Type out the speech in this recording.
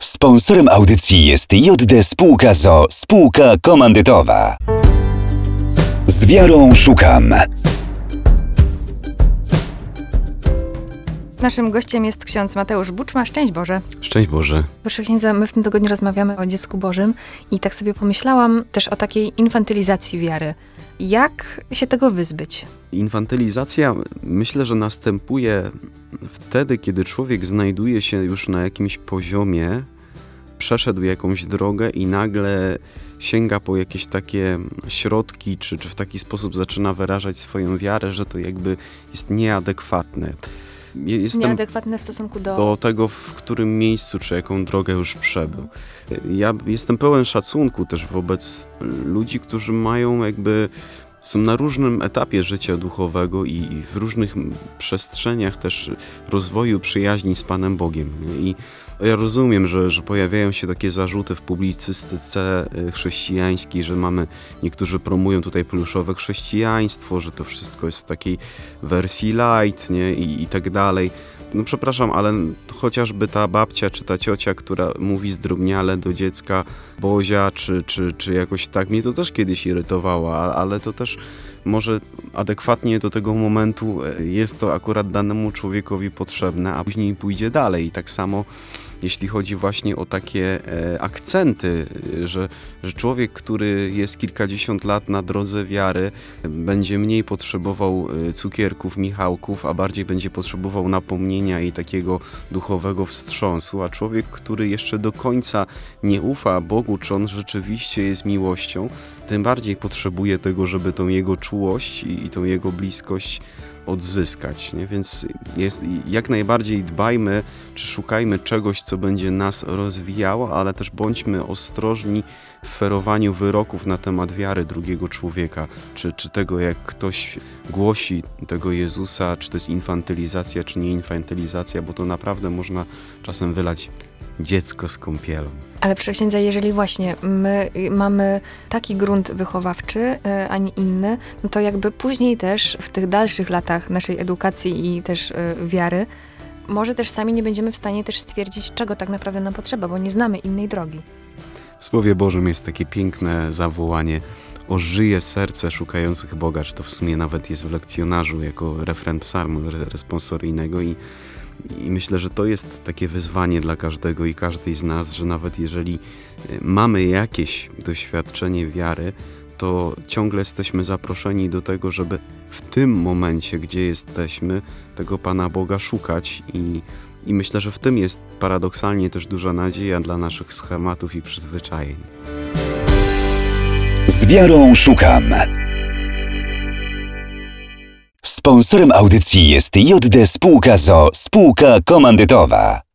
Sponsorem audycji jest JD Spółka ZOO, spółka komandytowa. Z wiarą szukam. Naszym gościem jest ksiądz Mateusz Buczma. Szczęść Boże. Szczęść Boże. Proszę księdza, my w tym tygodniu rozmawiamy o dziecku Bożym i tak sobie pomyślałam też o takiej infantylizacji wiary. Jak się tego wyzbyć? Infantylizacja myślę, że następuje wtedy, kiedy człowiek znajduje się już na jakimś poziomie, przeszedł jakąś drogę i nagle sięga po jakieś takie środki, czy w taki sposób zaczyna wyrażać swoją wiarę, że to jakby jest nieadekwatne. Nieadekwatne w stosunku do tego, w którym miejscu, czy jaką drogę już przebył. Ja jestem pełen szacunku też wobec ludzi, którzy są na różnym etapie życia duchowego i w różnych przestrzeniach też rozwoju przyjaźni z Panem Bogiem. I ja rozumiem, że pojawiają się takie zarzuty w publicystyce chrześcijańskiej, że niektórzy promują tutaj pluszowe chrześcijaństwo, że to wszystko jest w takiej wersji light, nie? I tak dalej. No przepraszam, ale chociażby ta babcia czy ta ciocia, która mówi zdrobniale do dziecka Bozia, czy jakoś tak, mnie to też kiedyś irytowało, ale to też może adekwatnie do tego momentu jest to akurat danemu człowiekowi potrzebne, a później pójdzie dalej. I tak samo jeśli chodzi właśnie o takie akcenty, że człowiek, który jest kilkadziesiąt lat na drodze wiary, będzie mniej potrzebował cukierków, michałków, a bardziej będzie potrzebował napomnienia i takiego duchowego wstrząsu, a człowiek, który jeszcze do końca nie ufa Bogu, czy on rzeczywiście jest miłością, tym bardziej potrzebuje tego, żeby tą jego czułość i tą jego bliskość odzyskać, nie? Więc jak najbardziej dbajmy, czy szukajmy czegoś, co będzie nas rozwijało, ale też bądźmy ostrożni w ferowaniu wyroków na temat wiary drugiego człowieka, czy tego, jak ktoś głosi tego Jezusa, czy to jest infantylizacja, czy nie infantylizacja, bo to naprawdę można czasem wylać dziecko z kąpielą. Ale proszę księdza, jeżeli właśnie my mamy taki grunt wychowawczy, a nie inny, no to jakby później też w tych dalszych latach naszej edukacji i też wiary, może też sami nie będziemy w stanie też stwierdzić, czego tak naprawdę nam potrzeba, bo nie znamy innej drogi. W Słowie Bożym jest takie piękne zawołanie: ożyje serce szukających Boga, czy to w sumie nawet jest w lekcjonarzu jako refren psalmu responsoryjnego i myślę, że to jest takie wyzwanie dla każdego i każdej z nas, że nawet jeżeli mamy jakieś doświadczenie wiary, to ciągle jesteśmy zaproszeni do tego, żeby w tym momencie, gdzie jesteśmy, tego Pana Boga szukać i myślę, że w tym jest paradoksalnie też duża nadzieja dla naszych schematów i przyzwyczajeń. Z wiarą szukam. Sponsorem audycji jest JD Spółka ZOO, spółka komandytowa.